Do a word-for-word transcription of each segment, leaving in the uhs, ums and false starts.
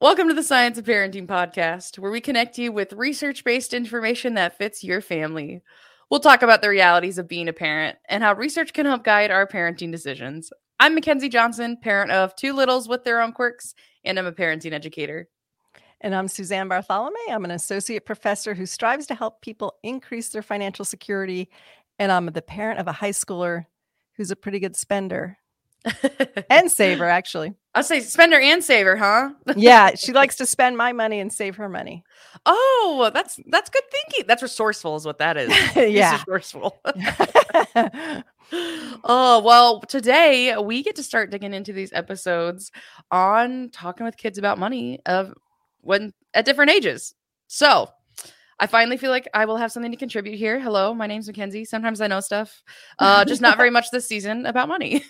Welcome to the Science of Parenting podcast, where we connect you with research-based information that fits your family. We'll talk about the realities of being a parent and how research can help guide our parenting decisions. I'm Mackenzie Johnson, parent of two littles with their own quirks, and I'm a parenting educator. And I'm Suzanne Bartholomew. I'm an associate professor who strives to help people increase their financial security. And I'm the parent of a high schooler who's a pretty good spender and saver, actually. I'll say spender and saver, huh? Yeah, she likes to spend my money and save her money. Oh, that's that's good thinking. That's resourceful is what that is. Yeah. It's resourceful. Oh, well, today we get to start digging into these episodes on talking with kids about money of when at different ages. So I finally feel like I will have something to contribute here. Hello, my name's Mackenzie. Sometimes I know stuff, uh, just not very much this season about money.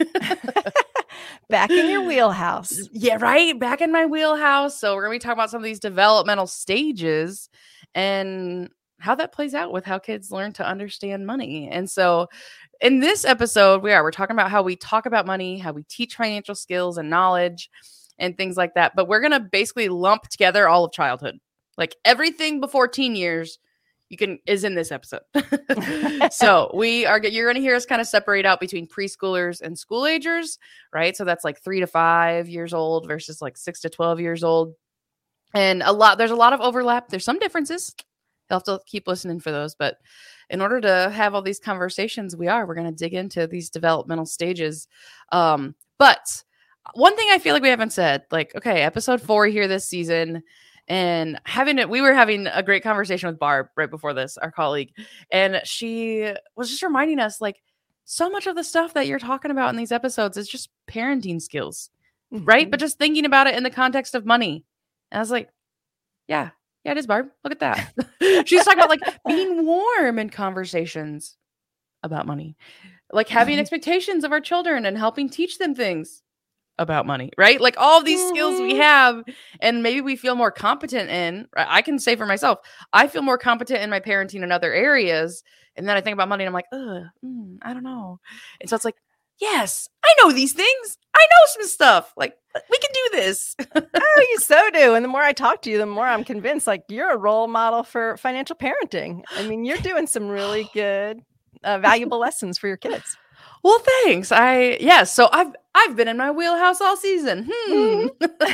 Back in your wheelhouse. Yeah, right. Back in my wheelhouse. So we're going to be talking about some of these developmental stages and how that plays out with how kids learn to understand money. And so in this episode, we are, we're talking about how we talk about money, how we teach financial skills and knowledge and things like that. But we're going to basically lump together all of childhood. Like everything before teen years, you can is in this episode. So we are you're going to hear us kind of separate out between preschoolers and school agers, right? So that's like three to five years old versus like six to twelve years old, and a lot. There's a lot of overlap. There's some differences. You'll have to keep listening for those. But in order to have all these conversations, we are we're going to dig into these developmental stages. Um, but one thing I feel like we haven't said, like, okay, episode four here this season. And having it, we were having a great conversation with Barb right before this, our colleague, and she was just reminding us, like, so much of the stuff that you're talking about in these episodes is just parenting skills, mm-hmm. right? But just thinking about it in the context of money. And I was like, yeah, yeah, it is, Barb. Look at that. She was talking about like being warm in conversations about money, like having mm-hmm. expectations of our children and helping teach them things about money, right? Like all of these mm-hmm. skills we have and maybe we feel more competent in. Right? I can say for myself, I feel more competent in my parenting in other areas. And then I think about money and I'm like, ugh, mm, I don't know. And so it's like, yes, I know these things. I know some stuff. Like we can do this. Oh, you so do. And the more I talk to you, the more I'm convinced like you're a role model for financial parenting. I mean, you're doing some really good, uh, valuable lessons for your kids. Well, thanks. I yes. So I've I've been in my wheelhouse all season. Hmm.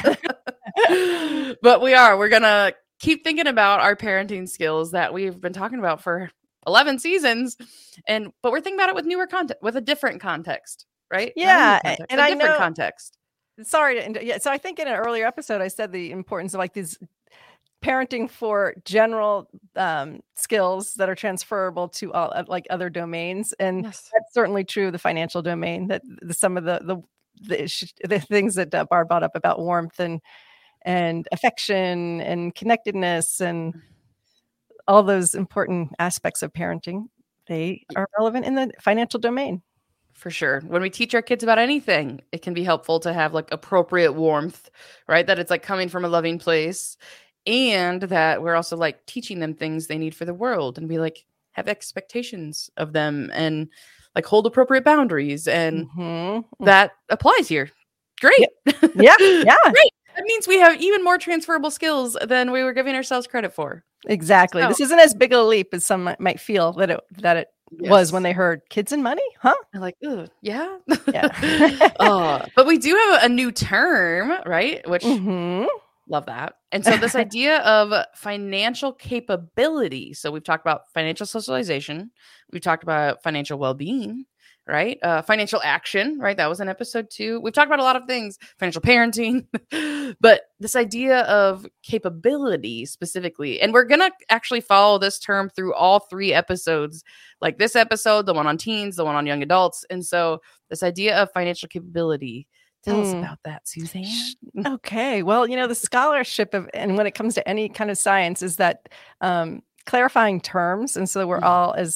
But we are. We're gonna keep thinking about our parenting skills that we've been talking about for eleven seasons, and but we're thinking about it with newer context, with a different context, right? Yeah, context, and a I different know, context. Sorry, to, yeah. So I think in an earlier episode, I said the importance of like these parenting for general um, skills that are transferable to all, uh, like other domains, and yes. That's certainly true of the financial domain. That the, some of the the the, the things that uh, Barb brought up about warmth and and affection and connectedness and all those important aspects of parenting, they are relevant in the financial domain. For sure. When we teach our kids about anything, it can be helpful to have like appropriate warmth, right? That it's like coming from a loving place. And that we're also like teaching them things they need for the world and we like have expectations of them and like hold appropriate boundaries. And mm-hmm. that applies here. Great. Yeah. Yeah. Yeah. Great. That means we have even more transferable skills than we were giving ourselves credit for. Exactly. So, this isn't as big a leap as some might feel that it, that it yes. was when they heard kids and money. Huh? They're like, ugh, yeah. Yeah. uh, but we do have a new term, right? Which mm-hmm. love that. And so this idea of financial capability. So we've talked about financial socialization. We've talked about financial well-being, right? Uh, financial action, right? That was in episode two. We've talked about a lot of things, financial parenting, but this idea of capability specifically, and we're going to actually follow this term through all three episodes, like this episode, the one on teens, the one on young adults. And so this idea of financial capability, tell mm. us about that, Suzanne. Okay. Well, you know, the scholarship of, and when it comes to any kind of science is that um, clarifying terms. And so we're mm. all as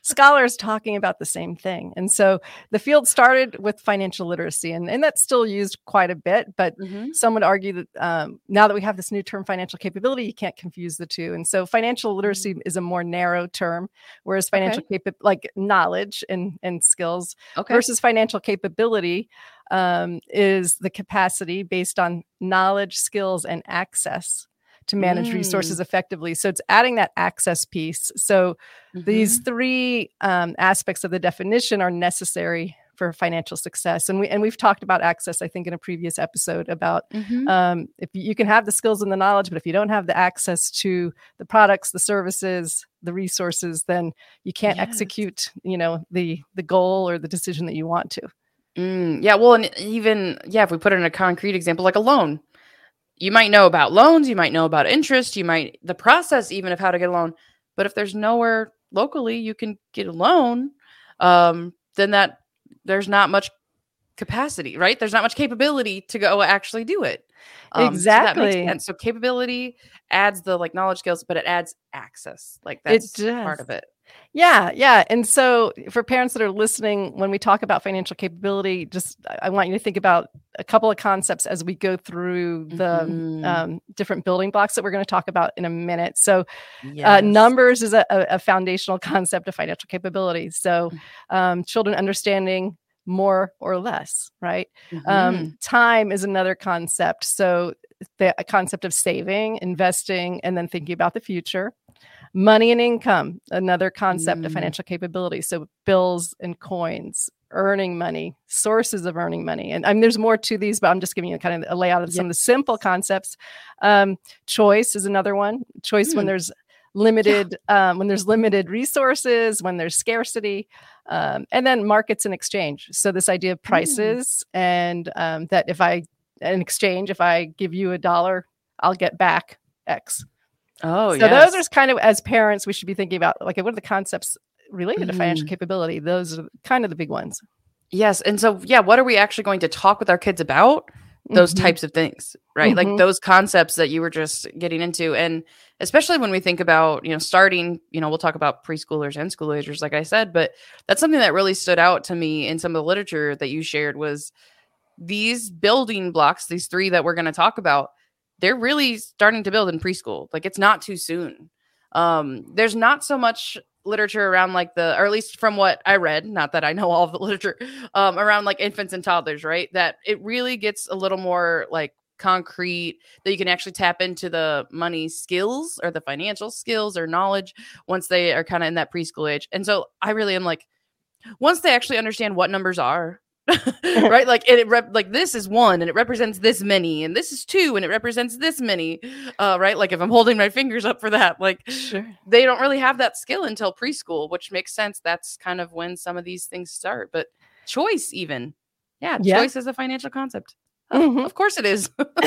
scholars talking about the same thing. And so the field started with financial literacy, and, and that's still used quite a bit. But mm-hmm. some would argue that um, now that we have this new term, financial capability, you can't confuse the two. And so financial literacy mm-hmm. is a more narrow term, whereas financial okay. capa- like knowledge and, and skills okay. versus financial capability um, is the capacity based on knowledge, skills, and access to manage mm. resources effectively. So it's adding that access piece. So mm-hmm. these three um, aspects of the definition are necessary for financial success. And we and we've talked about access, I think, in a previous episode about mm-hmm. um, if you can have the skills and the knowledge, but if you don't have the access to the products, the services, the resources, then you can't yes. execute, you know, the the goal or the decision that you want to. Mm, yeah. Well, and even yeah, if we put it in a concrete example, like a loan. You might know about loans, you might know about interest, you might, the process even of how to get a loan. But if there's nowhere locally you can get a loan, um, then that there's not much capacity, right? There's not much capability to go actually do it. Um, exactly. So that makes sense. So capability adds the like knowledge skills, but it adds access. Like that's part of it. Yeah, yeah. And so for parents that are listening, when we talk about financial capability, just I want you to think about a couple of concepts as we go through the mm-hmm. um, different building blocks that we're going to talk about in a minute. So yes. uh, numbers is a, a foundational concept of financial capability. So um, children understanding more or less, right? Mm-hmm. Um, time is another concept. So the concept of saving, investing, and then thinking about the future. Money and income, another concept mm. of financial capability. So bills and coins, earning money, sources of earning money. And I mean, there's more to these, but I'm just giving you kind of a layout of yes. some of the simple concepts. Um, choice is another one. Choice mm. when there's limited, yeah. um, when there's limited resources, when there's scarcity, um, and then markets and exchange. So this idea of prices mm. and um, that if I, in exchange, if I give you a dollar, I'll get back X. Oh, so yes. those are kind of, as parents, we should be thinking about, like, what are the concepts related mm. to financial capability? Those are kind of the big ones. Yes. And so, yeah, what are we actually going to talk with our kids about? Those mm-hmm. types of things, right? Mm-hmm. Like those concepts that you were just getting into. And especially when we think about, you know, starting, you know, we'll talk about preschoolers and school agers, like I said, but that's something that really stood out to me in some of the literature that you shared was these building blocks, these three that we're going to talk about, they're really starting to build in preschool. Like it's not too soon. Um, there's not so much literature around like the, or at least from what I read, not that I know all of the literature, um, around like infants and toddlers, right? That it really gets a little more like concrete, that you can actually tap into the money skills or the financial skills or knowledge once they are kind of in that preschool age. And so I really am like, once they actually understand what numbers are, right? Like it, it rep- like this is one and it represents this many, and this is two and it represents this many, uh, right? Like if I'm holding my fingers up for that, like sure. they don't really have that skill until preschool, which makes sense. That's kind of when some of these things start. But choice, even, yeah, yeah. choice is a financial concept. Oh, mm-hmm. Of course it is.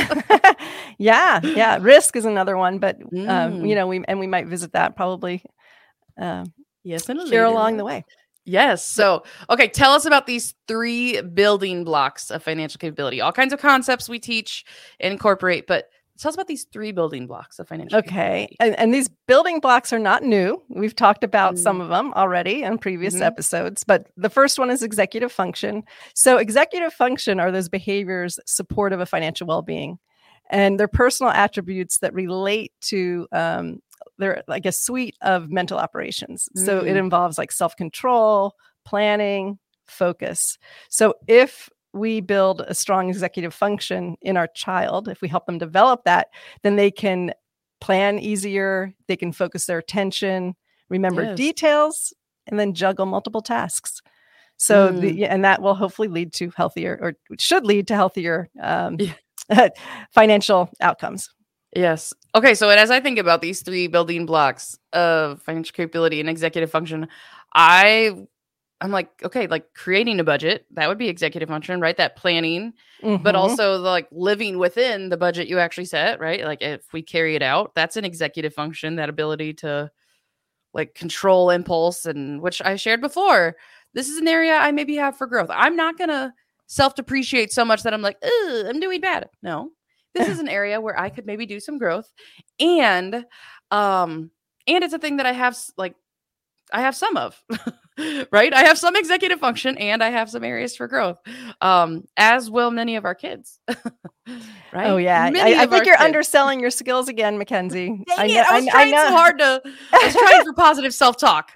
yeah, yeah. Risk is another one, but mm. um, you know, we and we might visit that probably. Um, yes, and here along the way. Yes. So, okay, tell us about these three building blocks of financial capability. All kinds of concepts we teach and incorporate, but tell us about these three building blocks of financial okay. capability. Okay. And, and these building blocks are not new. We've talked about mm. some of them already in previous mm-hmm. episodes, but the first one is executive function. So executive function are those behaviors supportive of financial well-being, and they're personal attributes that relate to um, they're like a suite of mental operations. Mm. So it involves like self-control, planning, focus. So if we build a strong executive function in our child, if we help them develop that, then they can plan easier, they can focus their attention, remember yes. details, and then juggle multiple tasks. So mm. the, and that will hopefully lead to healthier, or should lead to healthier um, yeah. financial outcomes. Yes. Okay. So, and as I think about these three building blocks of financial capability and executive function, I, I'm like, okay, like creating a budget, that would be executive function, right? That planning, mm-hmm. but also the, like living within the budget you actually set, right? Like if we carry it out, that's an executive function, that ability to like control impulse, and which I shared before. This is an area I maybe have for growth. I'm not going to self-depreciate so much that I'm like, I'm doing bad. No. This is an area where I could maybe do some growth, and, um, and it's a thing that I have like I have some of, right? I have some executive function and I have some areas for growth, um, as will many of our kids, right? Oh, yeah. Many I, I of think our you're kids. underselling your skills again, Mackenzie. Dang I it, know, I was I, trying I know. so hard to, I was trying for positive self-talk.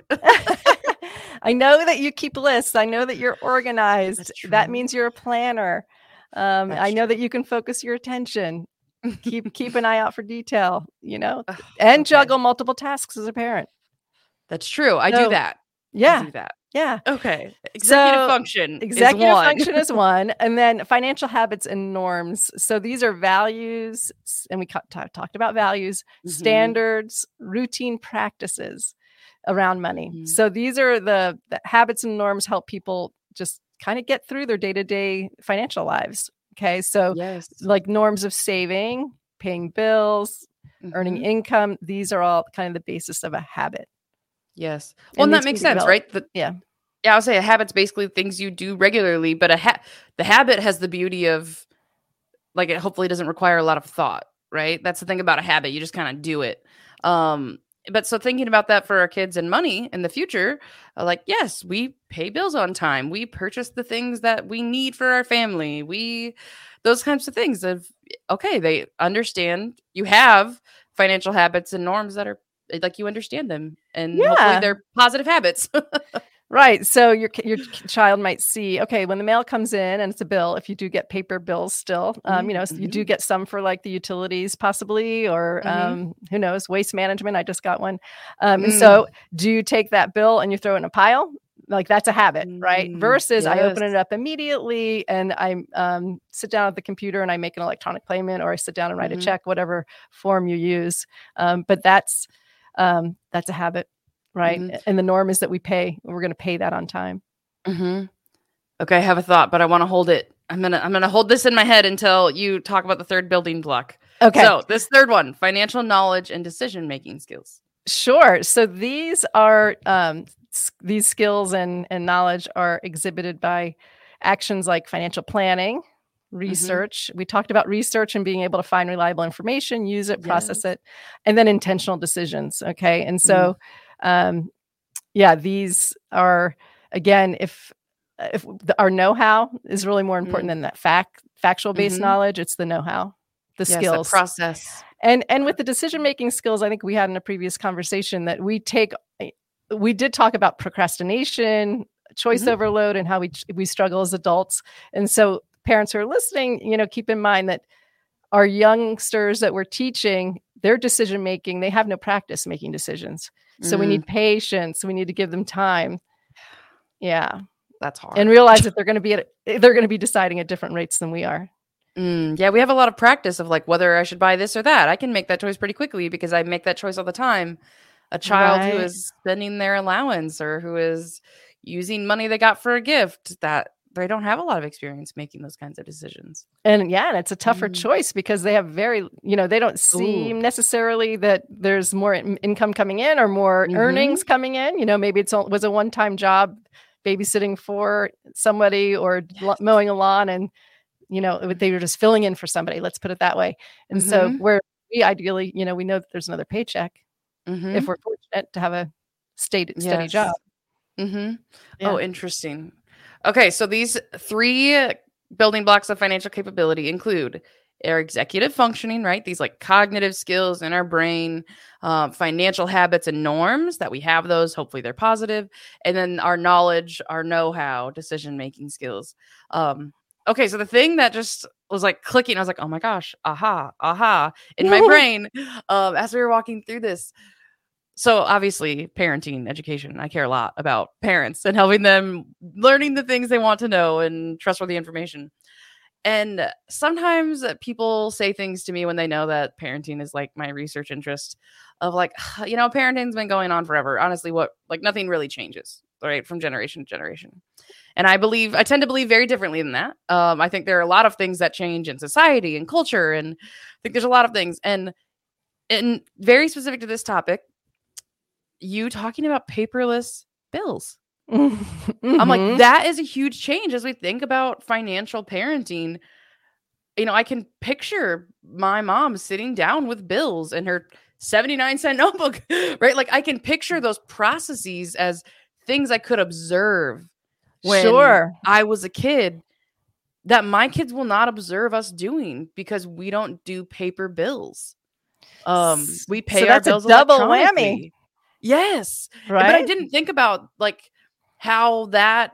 I know that you keep lists. I know that you're organized. That means you're a planner. Um, I know true. that you can focus your attention. keep keep an eye out for detail, you know, oh, and okay. juggle multiple tasks as a parent. That's true. I so, do that. Yeah. I do that. Yeah. Okay. Executive so, function. Executive is one. function is one. And then financial habits and norms. So these are values. And we t- talked about values, mm-hmm. standards, routine practices around money. Mm-hmm. So these are the, the habits and norms help people just kind of get through their day-to-day financial lives. Okay. So yes. like norms of saving, paying bills, mm-hmm. earning income. These are all kind of the basis of a habit. Yes. Well, and that makes sense, developed. right? The, yeah. Yeah. I'll say a habit's basically things you do regularly, but a ha- the habit has the beauty of like, it hopefully doesn't require a lot of thought, right? That's the thing about a habit. You just kind of do it. Um, But so thinking about that for our kids and money in the future, uh, like, yes, we pay bills on time. We purchase the things that we need for our family. We, those kinds of things of, okay, they understand you have financial habits and norms that are like, you understand them and yeah. hopefully they're positive habits. Right. So your your child might see, okay, when the mail comes in and it's a bill, if you do get paper bills still, um, mm-hmm. you know, mm-hmm. you do get some for like the utilities possibly, or mm-hmm. um, who knows, waste management. I just got one. Um, mm. And so do you take that bill and you throw it in a pile? Like that's a habit, mm. right? Versus yes. I open it up immediately and I um, sit down at the computer and I make an electronic payment, or I sit down and write mm-hmm. a check, whatever form you use. Um, but that's um, that's a habit. Right. Mm-hmm. And the norm is that we pay, we're going to pay that on time. Mm-hmm. Okay. I have a thought, but I want to hold it. I'm going to, I'm going to hold this in my head until you talk about the third building block. Okay. So this third one, financial knowledge and decision-making skills. Sure. So these are, um, s- these skills and, and knowledge are exhibited by actions like financial planning, research. Mm-hmm. We talked about research and being able to find reliable information, use it, process yes. it, and then intentional decisions. Okay. And so, mm-hmm. Um, yeah, these are, again, if, if the, our know-how is really more important mm-hmm. than that fact, factual based mm-hmm. knowledge, it's the know-how, the yes, skills, the process. And, and with the decision-making skills, I think we had in a previous conversation that we take, we did talk about procrastination, choice mm-hmm. overload, and how we, we struggle as adults. And so parents who are listening, you know, keep in mind that our youngsters that we're teaching, their decision-making, they have no practice making decisions. So mm. we need patience. We need to give them time. Yeah. That's hard. And realize that they're going to be at, they're going to be deciding at different rates than we are. Mm, yeah. We have a lot of practice of like whether I should buy this or that. I can make that choice pretty quickly because I make that choice all the time. A child right. who is spending their allowance or who is using money they got for a gift, that they don't have a lot of experience making those kinds of decisions. And yeah, and it's a tougher mm. choice because they have very, you know, they don't seem Ooh. necessarily that there's more in- income coming in or more mm-hmm. earnings coming in. You know, maybe it's was a one-time job babysitting for somebody or yes. mowing a lawn and, you know, they were just filling in for somebody. Let's put it that way. And mm-hmm. so where we ideally, you know, we know that there's another paycheck mm-hmm. if we're fortunate to have a state, steady yes. job. Mm-hmm. Yeah. Oh, interesting. Okay, so these three building blocks of financial capability include our executive functioning, right? These like cognitive skills in our brain, uh, financial habits and norms that we have those. Hopefully they're positive. And then our knowledge, our know-how, decision-making skills. Um, okay, so the thing that just was like clicking, I was like, oh my gosh, aha, aha, in my brain um, as we were walking through this. So obviously parenting, education, I care a lot about parents and helping them learning the things they want to know and trustworthy information. And sometimes people say things to me when they know that parenting is like my research interest of like, you know, parenting's been going on forever. Honestly, what, like nothing really changes, right? From generation to generation. And I believe, I tend to believe very differently than that. Um, I think there are a lot of things that change in society and culture. And I think there's a lot of things. And, and very specific to this topic, you talking about paperless bills. Mm-hmm. I'm like, that is a huge change as we think about financial parenting. You know, I can picture my mom sitting down with bills and her seventy-nine cent notebook, right? Like I can picture those processes as things I could observe when sure. I was a kid that my kids will not observe us doing because we don't do paper bills. Um, we pay so our that's bills a double electronically. whammy. Yes. Right. But I didn't think about like how that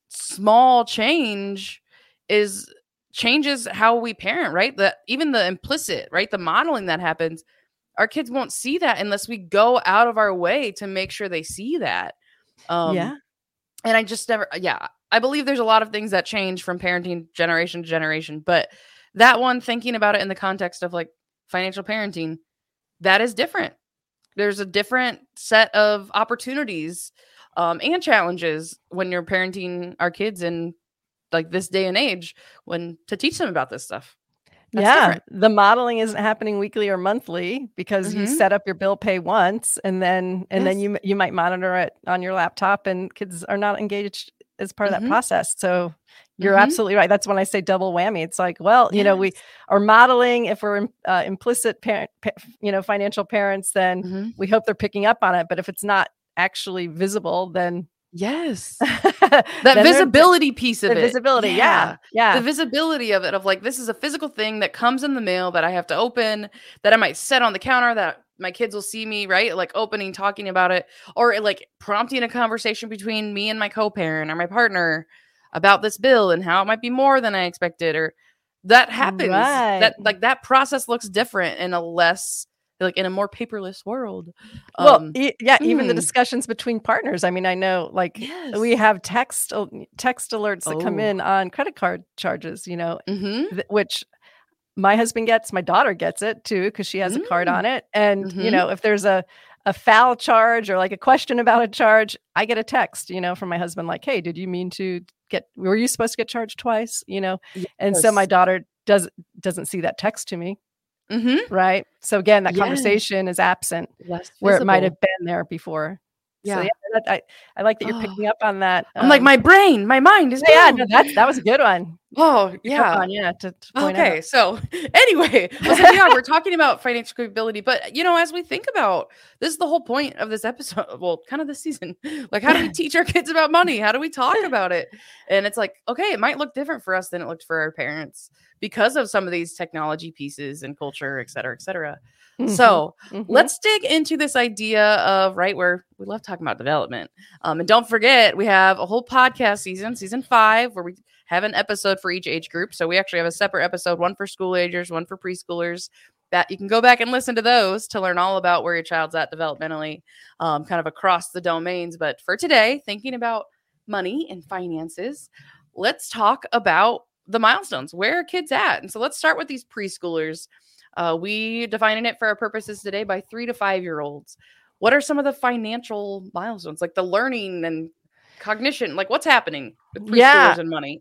small change is changes how we parent, right? That even the implicit, right? The modeling that happens, our kids won't see that unless we go out of our way to make sure they see that. Um, yeah. And I just never, yeah, I believe there's a lot of things that change from parenting generation to generation, but that one, thinking about it in the context of like financial parenting, that is different. There's a different set of opportunities um, and challenges when you're parenting our kids in like this day and age when to teach them about this stuff. That's yeah. different. The modeling isn't happening weekly or monthly because mm-hmm. you set up your bill pay once and then, and yes. then you, you might monitor it on your laptop and kids are not engaged as part of mm-hmm. that process. So you're mm-hmm. absolutely right. That's when I say double whammy. It's like, well, you yes. know, we are modeling if we're uh, implicit parent, pa- you know, financial parents, then mm-hmm. we hope they're picking up on it. But if it's not actually visible, then yes, that visibility piece of the it. Visibility, yeah. yeah, the visibility of it. Of like, this is a physical thing that comes in the mail that I have to open, that I might set on the counter, that my kids will see me, right? Like opening, talking about it, or like prompting a conversation between me and my co-parent or my partner about this bill and how it might be more than I expected, or that happens. Right. That like that process looks different in a less. Like in a more paperless world. Well, Um, e- yeah, even mm. the discussions between partners. I mean, I know like yes. we have text text alerts that oh. come in on credit card charges, you know, mm-hmm. th- which my husband gets, my daughter gets it too, because she has mm. a card on it. And, mm-hmm. you know, if there's a, a foul charge or like a question about a charge, I get a text, you know, from my husband, like, hey, did you mean to get, were you supposed to get charged twice? You know? Yes. And so my daughter does, doesn't see that text to me. Mm-hmm. Right. So again, that yes. conversation is absent Less where visible. it might have been there before. Yeah. So yeah, that, I, I like that you're picking up on that. I'm um, like, my brain, my mind is yeah, no, that, that was a good one. Oh, yeah. On, yeah. To, to point okay. out. So anyway, so yeah, we're talking about financial capability, but you know, as we think about, this is the whole point of this episode. Well, kind of this season, like how do we teach our kids about money? How do we talk about it? And it's like, okay, it might look different for us than it looked for our parents because of some of these technology pieces and culture, et cetera, et cetera. Mm-hmm. So mm-hmm. let's dig into this idea of, right, where we love talking about development. Um, and don't forget, we have a whole podcast season, season five, where we have an episode for each age group. So we actually have a separate episode, one for school agers, one for preschoolers, that you can go back and listen to those to learn all about where your child's at developmentally, um, kind of across the domains. But for today, thinking about money and finances, let's talk about the milestones. Where are kids at? And so let's start with these preschoolers. Uh, we defining it for our purposes today by three to five year olds. What are some of the financial milestones, like the learning and cognition? Like what's happening with preschoolers yeah. and money?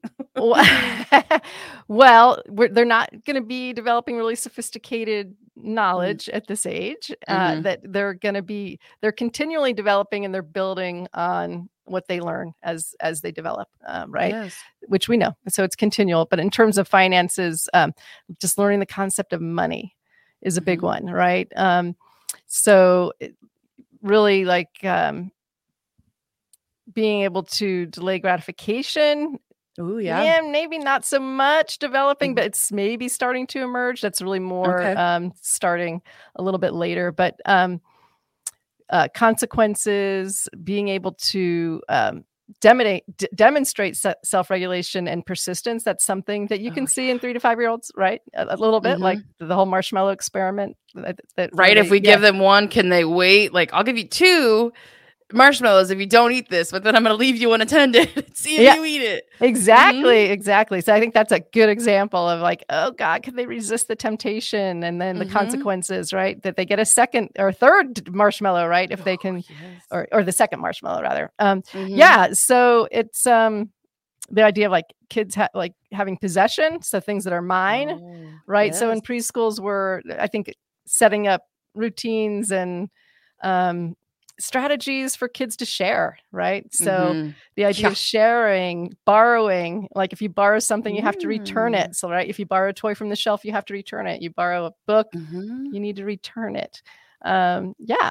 Well, we're, they're not going to be developing really sophisticated knowledge mm. at this age. Uh, mm-hmm. That they're going to be, they're continually developing and they're building on what they learn as as they develop, um, right? Yes. Which we know. So it's continual. But in terms of finances, um, just learning the concept of money is a big mm-hmm. one, right? Um, so it, really like um, being able to delay gratification. Oh, yeah. Yeah, maybe not so much developing, mm-hmm. but it's maybe starting to emerge. That's really more okay. um, starting a little bit later. But um, uh, consequences, being able to um, demonstrate, d- demonstrate se- self-regulation and persistence. That's something that you can oh, see yeah. in three to five-year-olds, right? A, a little bit, mm-hmm. like the whole marshmallow experiment. That, that right, they, if we yeah. give them one, can they wait? Like, I'll give you two marshmallows if you don't eat this, but then I'm going to leave you unattended. See if yeah, you eat it. Exactly, mm-hmm. exactly. So I think that's a good example of like, oh God, can they resist the temptation and then the mm-hmm. consequences, right? That they get a second or third marshmallow, right? If they can, oh, yes. or or the second marshmallow rather. Um, mm-hmm. Yeah. So it's um the idea of like kids ha- like having possession, so things that are mine, oh, right? Yes. So in preschools, we're I think setting up routines and um. strategies for kids to share, right? So mm-hmm. the idea yeah. of sharing, borrowing, like if you borrow something, you have to return it. So, right, if you borrow a toy from the shelf, you have to return it. You borrow a book, mm-hmm. you need to return it. Um, yeah.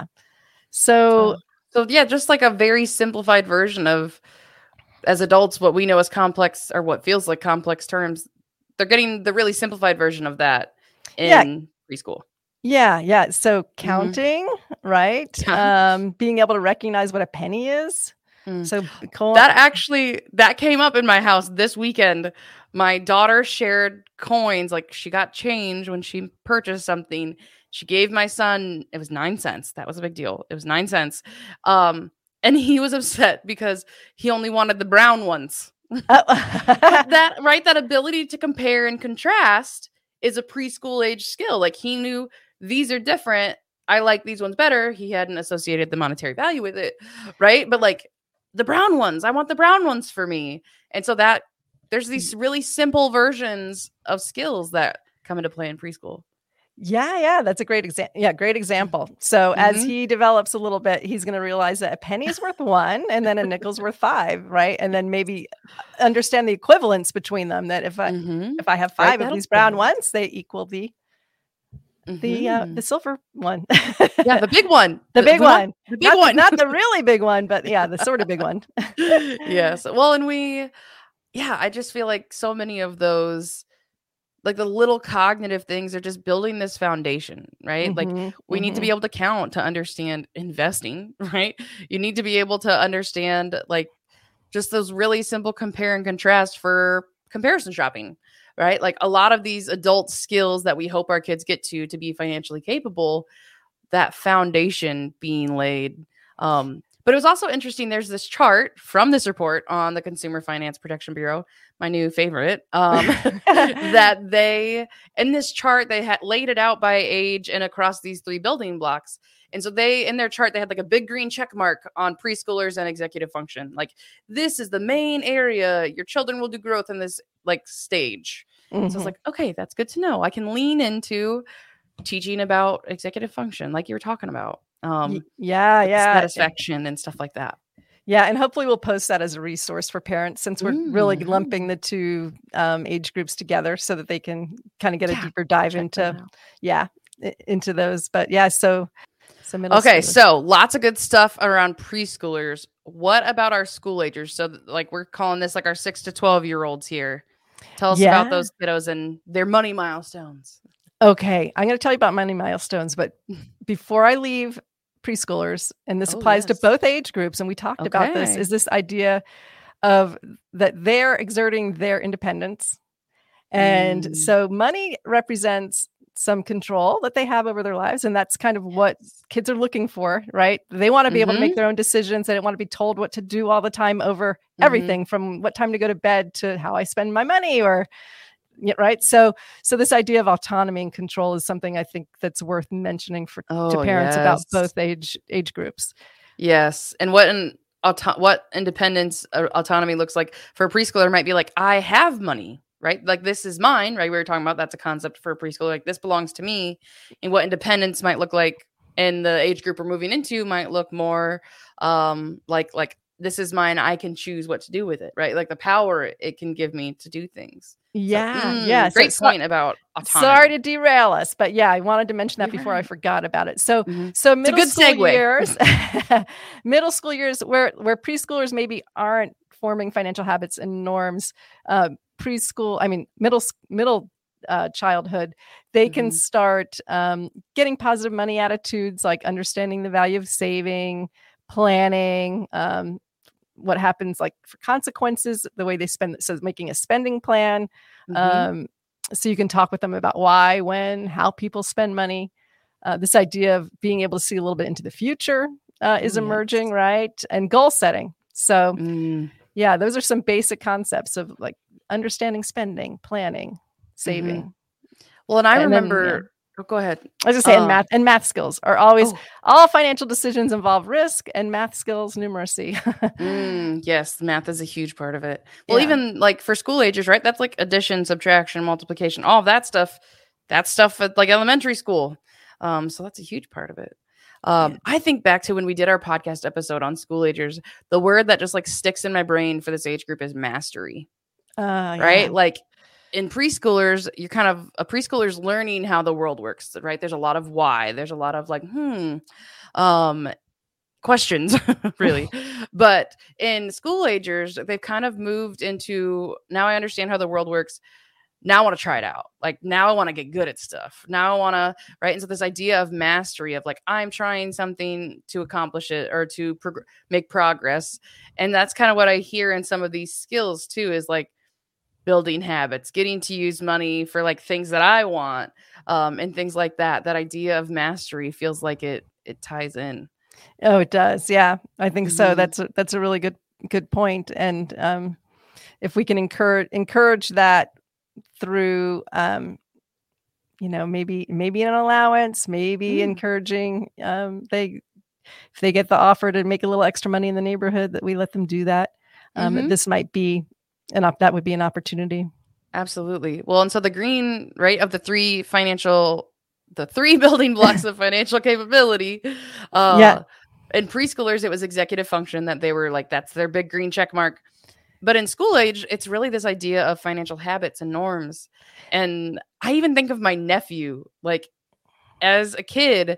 So, uh, so yeah, just like a very simplified version of, as adults, what we know as complex or what feels like complex terms, they're getting the really simplified version of that in yeah. preschool. Yeah. Yeah. So counting, mm-hmm. right? Yeah. Um, being able to recognize what a penny is. Mm. So that actually, that came up in my house this weekend. My daughter shared coins, like she got change when she purchased something. She gave my son, it was nine cents. That was a big deal. It was nine cents. Um, and he was upset because he only wanted the brown ones. Oh. But that, right, that ability to compare and contrast is a preschool age skill. Like he knew these are different. I like these ones better. He hadn't associated the monetary value with it, right? But like the brown ones, I want the brown ones for me. And so that there's these really simple versions of skills that come into play in preschool. Yeah, yeah, that's a great example. Yeah, great example. So mm-hmm. as he develops a little bit, he's going to realize that a penny is worth one and then a nickel's worth five, right? And then maybe understand the equivalence between them, that if I mm-hmm. if I have five right, of these brown ones, they equal the mm-hmm. the uh, the silver one. Yeah, the big one. The, the big the, one. The big not, one. Not the really big one, but yeah, the sort of big one. Yes. Well, and we yeah, I just feel like so many of those, like the little cognitive things are just building this foundation, right? Mm-hmm, like we mm-hmm. need to be able to count to understand investing, right? You need to be able to understand like just those really simple compare and contrast for comparison shopping, right? Like a lot of these adult skills that we hope our kids get to, to be financially capable, that foundation being laid. Um, But it was also interesting. There's this chart from this report on the Consumer Finance Protection Bureau, my new favorite, um, that they, in this chart, they had laid it out by age and across these three building blocks. And so they, in their chart, they had like a big green check mark on preschoolers and executive function. Like, this is the main area. Your children will do growth in this like stage. Mm-hmm. So I was like, okay, that's good to know. I can lean into teaching about executive function, like you were talking about. Um, yeah, yeah. Satisfaction and stuff like that. Yeah. And hopefully we'll post that as a resource for parents, since we're mm-hmm. really lumping the two um, age groups together so that they can kind of get yeah, a deeper dive into, yeah, into those. But yeah, so, so middle Okay. schoolers. So lots of good stuff around preschoolers. What about our school agers? So like we're calling this like our six to twelve year olds here. Tell us yeah. about those kiddos and their money milestones. Okay. I'm going to tell you about money milestones, but before I leave preschoolers, and this oh, applies yes. to both age groups, and we talked okay. about this, is this idea of that they're exerting their independence. And mm. so money represents some control that they have over their lives. And that's kind of what kids are looking for, right? They want to be mm-hmm. able to make their own decisions. They don't want to be told what to do all the time over mm-hmm. everything, from what time to go to bed to how I spend my money, or yeah, right. So, so this idea of autonomy and control is something I think that's worth mentioning for oh, to parents yes. about both age age groups. Yes, and what an auto- what independence or autonomy looks like for a preschooler might be like, I have money, right? Like this is mine, right? We were talking about that's a concept for a preschooler. Like this belongs to me, and what independence might look like in the age group we're moving into might look more um, like like this is mine. I can choose what to do with it, right? Like the power it can give me to do things. Yeah, so, mm, yeah. Great so, point about autonomy. Sorry to derail us, but yeah, I wanted to mention that You're before right. I forgot about it. So, mm-hmm. so middle it's a good school segue. years, middle school years, where where preschoolers maybe aren't forming financial habits and norms. Uh, preschool, I mean, middle middle uh, childhood, they mm-hmm. can start um, getting positive money attitudes, like understanding the value of saving, planning. Um, what happens like for consequences, the way they spend, so making a spending plan. Mm-hmm. Um, so you can talk with them about why, when, how people spend money. Uh, this idea of being able to see a little bit into the future uh, is emerging, yes. right? And goal setting. So mm. yeah, those are some basic concepts of like understanding spending, planning, saving. Mm-hmm. Well, and I and remember... Then, yeah. Oh, go ahead. I was just saying, uh, math and math skills are always, oh. all financial decisions involve risk, and math skills, numeracy. mm, yes, math is a huge part of it. Well, yeah. even like for school agers, right? That's like addition, subtraction, multiplication, all of that stuff. That's stuff at like elementary school. Um, so that's a huge part of it. Um, yeah. I think back to when we did our podcast episode on school agers, the word that just like sticks in my brain for this age group is mastery. Uh, right? Yeah. Like, in preschoolers, you're kind of a preschooler's learning how the world works, right? There's a lot of why. There's a lot of like, hmm, um, questions, really. But in school agers, they've kind of moved into, now I understand how the world works. Now I want to try it out. Like now I want to get good at stuff. Now I want to, right? And so this idea of mastery of like, I'm trying something to accomplish it or to prog- make progress. And that's kind of what I hear in some of these skills too, is like building habits, getting to use money for like things that I want, um, and things like that. That idea of mastery feels like it, it ties in. Oh, it does. Yeah, I think mm-hmm. so. That's a, that's a really good, good point. And um, if we can encourage, encourage that through, um, you know, maybe, maybe an allowance, maybe mm. encouraging, um, they, if they get the offer to make a little extra money in the neighborhood, that we let them do that. Um, mm-hmm. This might be an op- that would be an opportunity. Absolutely. Well, and so the green, right, of the three financial, the three building blocks of financial capability, uh, yeah. in preschoolers, it was executive function that they were like, that's their big green check mark. But in school age, it's really this idea of financial habits and norms. And I even think of my nephew, like as a kid,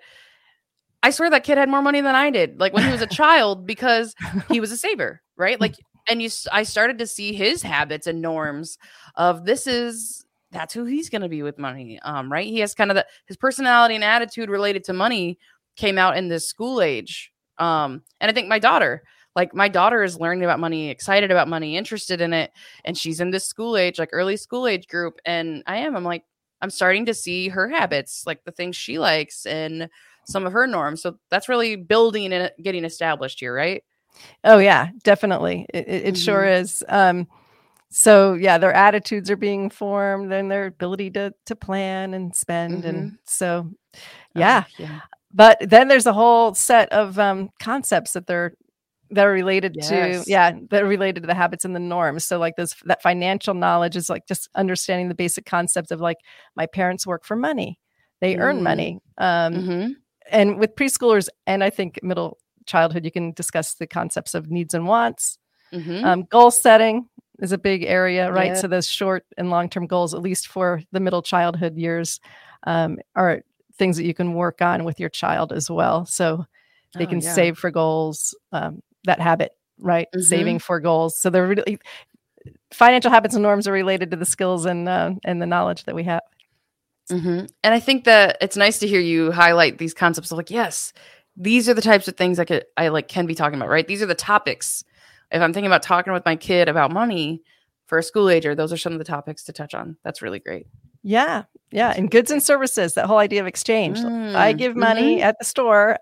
I swear that kid had more money than I did, like when he was a child, because he was a saver, right? Like, and you, I started to see his habits and norms of this is, that's who he's going to be with money. Um, right. He has kind of the, his personality and attitude related to money came out in this school age. Um, and I think my daughter, like my daughter is learning about money, excited about money, interested in it. And she's in this school age, like early school age group. And I am, I'm like, I'm starting to see her habits, like the things she likes and some of her norms. So that's really building and getting established here, right? Oh yeah, definitely. It, it, it mm-hmm. sure is. Um, so yeah, their attitudes are being formed and their ability to, to plan and spend. Mm-hmm. And so, yeah. Oh, yeah. But then there's a whole set of um, concepts that they're, that are related yes. to, yeah, that are related to the habits and the norms. So like this, that financial knowledge is like just understanding the basic concept of like, my parents work for money. They mm. earn money. Um, mm-hmm. And with preschoolers, and I think middle childhood, you can discuss the concepts of needs and wants. Mm-hmm. Um, goal setting is a big area, right? Yeah. So those short and long-term goals, at least for the middle childhood years, um, are things that you can work on with your child as well. So they oh, can yeah. save for goals, um, that habit, right? Mm-hmm. Saving for goals. So they're really, financial habits and norms are related to the skills and, uh, and the knowledge that we have. Mm-hmm. And I think that it's nice to hear you highlight these concepts of like, yes, these are the types of things I could, I like can be talking about, right? These are the topics. If I'm thinking about talking with my kid about money for a school ager, those are some of the topics to touch on. That's really great. Yeah. Yeah. And goods and services, that whole idea of exchange. Mm, I give money mm-hmm. at the store,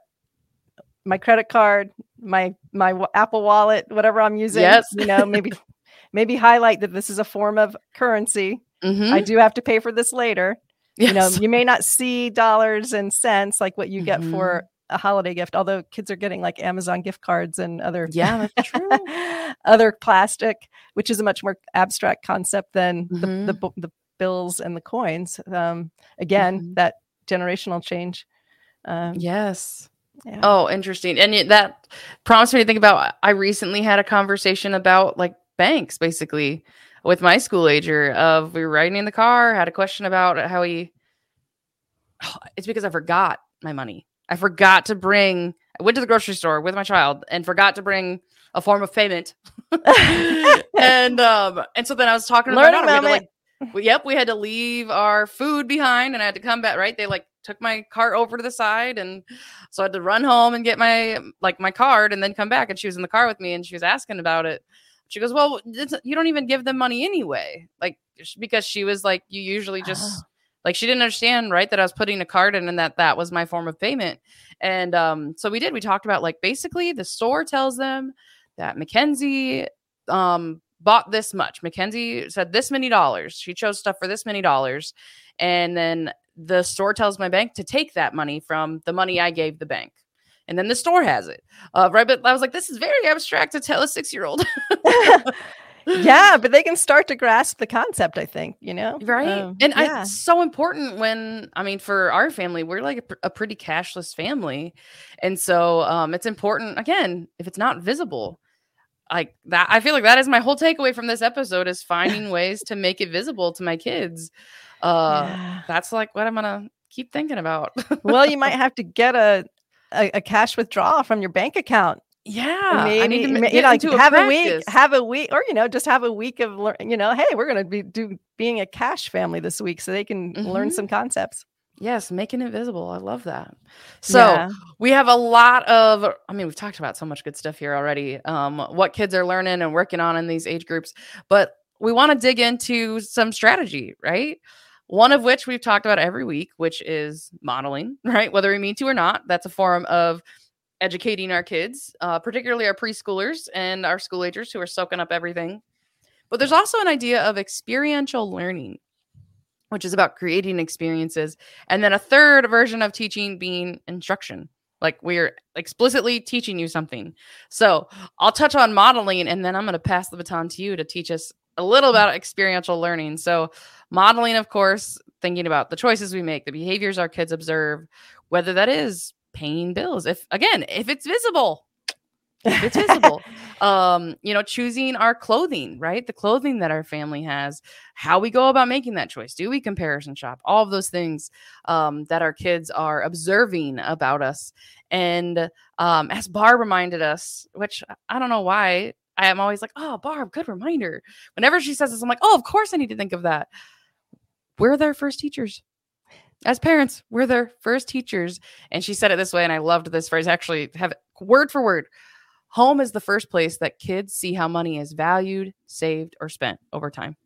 my credit card, my, my Apple wallet, whatever I'm using, yes. you know, maybe, maybe highlight that this is a form of currency. Mm-hmm. I do have to pay for this later. Yes. You know, you may not see dollars and cents like what you get mm-hmm. for a holiday gift, although kids are getting like Amazon gift cards and other, yeah, that's true. other plastic, which is a much more abstract concept than mm-hmm. the, the the bills and the coins. Um, again, mm-hmm. that generational change. Um, yes. Yeah. Oh, interesting. And that prompts me to think about, I recently had a conversation about like banks, basically, with my school ager of we were riding in the car, had a question about how he, oh, it's because I forgot my money. I forgot to bring, I went to the grocery store with my child and forgot to bring a form of payment. and, um, and so then I was talking to my daughter, we had to, like, we, yep, we had to leave our food behind and I had to come back, right? They like took my cart over to the side. And so I had to run home and get my, like my card and then come back. And she was in the car with me and she was asking about it. She goes, well, it's, you don't even give them money anyway. Like, because she was like, you usually just, oh. like, she didn't understand, right, that I was putting a card in and that that was my form of payment. And um, so we did, we talked about like, basically the store tells them that Mackenzie um, bought this much. Mackenzie said this many dollars. She chose stuff for this many dollars. And then the store tells my bank to take that money from the money I gave the bank. And then the store has it. Uh, right. But I was like, this is very abstract to tell a six-year-old. Yeah, but they can start to grasp the concept, I think, you know? Right. Um, and yeah. I, it's so important when, I mean, for our family, we're like a, a pretty cashless family. And so um, it's important, again, if it's not visible, like that. I feel like that is my whole takeaway from this episode is finding ways to make it visible to my kids. Uh, yeah. That's like what I'm going to keep thinking about. Well, you might have to get a, a, a cash withdrawal from your bank account. Yeah. Maybe, I need to maybe, get like into have a, a week, have a week, or, you know, just have a week of, lear- you know, hey, we're going to be do being a cash family this week so they can mm-hmm. learn some concepts. Yes, making it visible. I love that. So yeah. we have a lot of, I mean, we've talked about so much good stuff here already, um, what kids are learning and working on in these age groups, but we want to dig into some strategy, right? One of which we've talked about every week, which is modeling, right? Whether we mean to or not, that's a form of educating our kids, uh, particularly our preschoolers and our school agers who are soaking up everything. But there's also an idea of experiential learning, which is about creating experiences. And then a third version of teaching being instruction. Like we're explicitly teaching you something. So I'll touch on modeling and then I'm going to pass the baton to you to teach us a little about experiential learning. So modeling, of course, thinking about the choices we make, the behaviors our kids observe, whether that is paying bills. If again, if it's visible, if it's visible, um, you know, choosing our clothing, right? The clothing that our family has, how we go about making that choice. Do we comparison shop? All of those things um, that our kids are observing about us. And um, as Barb reminded us, which I don't know why, I am always like, oh, Barb, good reminder. Whenever she says this, I'm like, oh, of course I need to think of that. We're their first teachers. As parents, we're their first teachers. And she said it this way, and I loved this phrase. Actually, have it word for word. Home is the first place that kids see how money is valued, saved, or spent over time.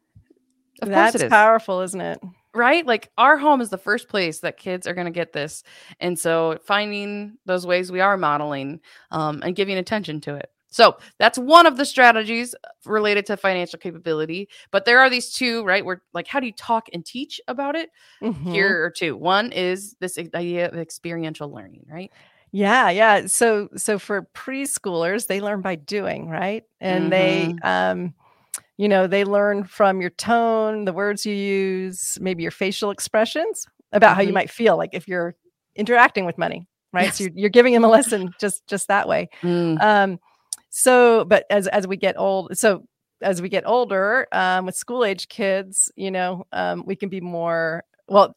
Of That's course it is. Powerful, isn't it? Right? Like our home is the first place that kids are going to get this. And so finding those ways we are modeling um, and giving attention to it. So that's one of the strategies related to financial capability. But there are these two, right? Where like, how do you talk and teach about it? Mm-hmm. Here are two. One is this idea of experiential learning, right? Yeah, yeah. So, so for preschoolers, they learn by doing, right? And mm-hmm. they, um, you know, they learn from your tone, the words you use, maybe your facial expressions about mm-hmm. how you might feel like if you're interacting with money, right? Yes. So you're, you're giving them a lesson just, just that way. Mm. Um, So, but as, as we get old, so as we get older, um, with school age kids, you know, um, we can be more, well,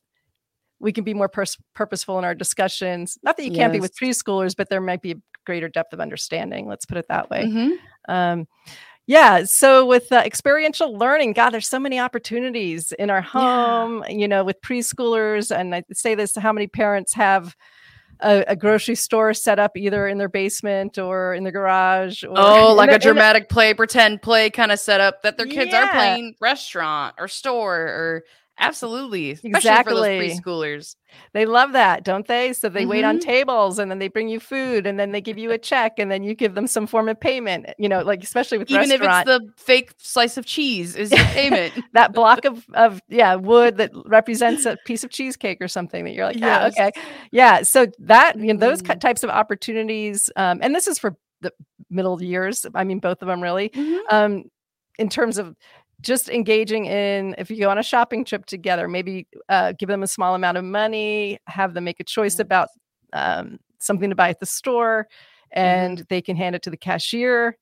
we can be more pers- purposeful in our discussions. Not that you can't yes. be with preschoolers, but there might be a greater depth of understanding. Let's put it that way. Mm-hmm. Um, yeah. So with uh, experiential learning, God, there's so many opportunities in our home, yeah. you know, with preschoolers. And I say this, how many parents have A, a grocery store set up either in their basement or in the garage. Or oh, like a, a dramatic a, play, pretend play kind of setup that their kids yeah. are playing restaurant or store or absolutely. Especially exactly. for those preschoolers. They love that, don't they? So they mm-hmm. wait on tables and then they bring you food and then they give you a check and then you give them some form of payment, you know, like especially with even restaurant. if it's the fake slice of cheese is your payment. That block of, of, yeah, wood that represents a piece of cheesecake or something that you're like, yeah, yes. okay. Yeah. So that, you know, those mm. types of opportunities. Um, and this is for the middle years. I mean, both of them really, mm-hmm. um, in terms of just engaging in, if you go on a shopping trip together, maybe uh, give them a small amount of money, have them make a choice yes. about um, something to buy at the store, and mm-hmm. they can hand it to the cashier.